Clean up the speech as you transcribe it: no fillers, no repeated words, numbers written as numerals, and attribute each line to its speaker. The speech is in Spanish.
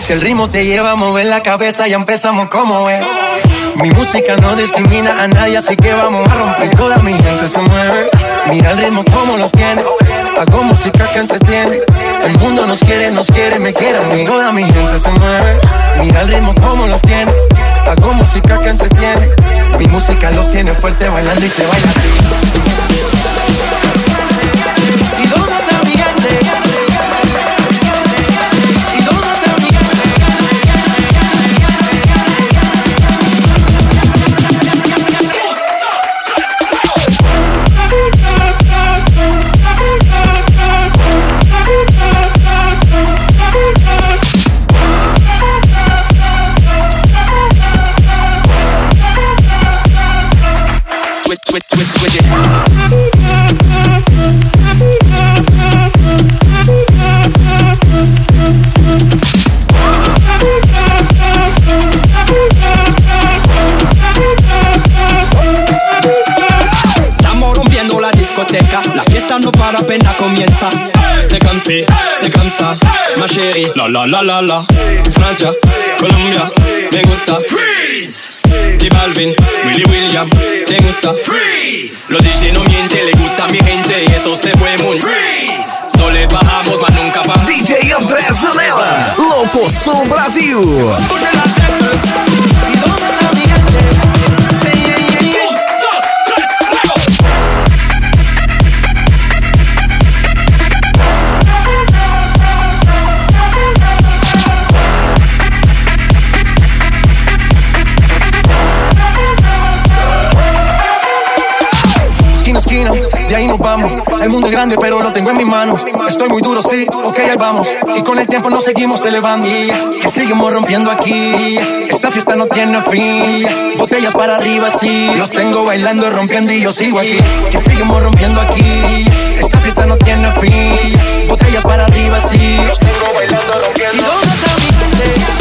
Speaker 1: Si el ritmo te lleva a mover la cabeza, ya empezamos como es. Mi música no discrimina a nadie, así que vamos a romper. Toda mi gente se mueve. Mira el ritmo como los tiene. Hago música que entretiene. El mundo nos quiere, me quiere a mí. Toda mi gente se mueve. Mira el ritmo como los tiene. Hago música que entretiene. Mi música los tiene fuerte bailando y se baila así. ¿Y dónde está mi gente? ¿Y dónde está mi gente? Switch it. Estamos rompiendo la discoteca, la fiesta no para, apenas comienza. C'est comme ça, ma chérie. La la la la la. Francia, Colombia, me gusta. Freeze. J Balvin, Willy William, te gusta. Freeze. Los DJ no mienten, le gusta a mi gente y eso se fue muy. Freeze. No le bajamos, mas nunca pa.
Speaker 2: DJ André Zanella, Louco Som Brasil.
Speaker 1: Puxa la teta, ¿y dónde está mi gente? Say yeah, yeah, yeah. 1, 2, 3, luego. Esquina, de ahí nos vamos. El mundo es grande, pero lo tengo en mis manos. Estoy muy duro, sí, ok, ahí vamos. Y con el tiempo nos seguimos elevando. Que seguimos rompiendo aquí. Esta fiesta no tiene fin. Botellas para arriba, sí. Los tengo bailando, rompiendo y yo sigo aquí. Que seguimos rompiendo aquí. Esta fiesta no tiene fin. Botellas para arriba, sí. Los tengo bailando, rompiendo. ¿Y dónde está mi gente?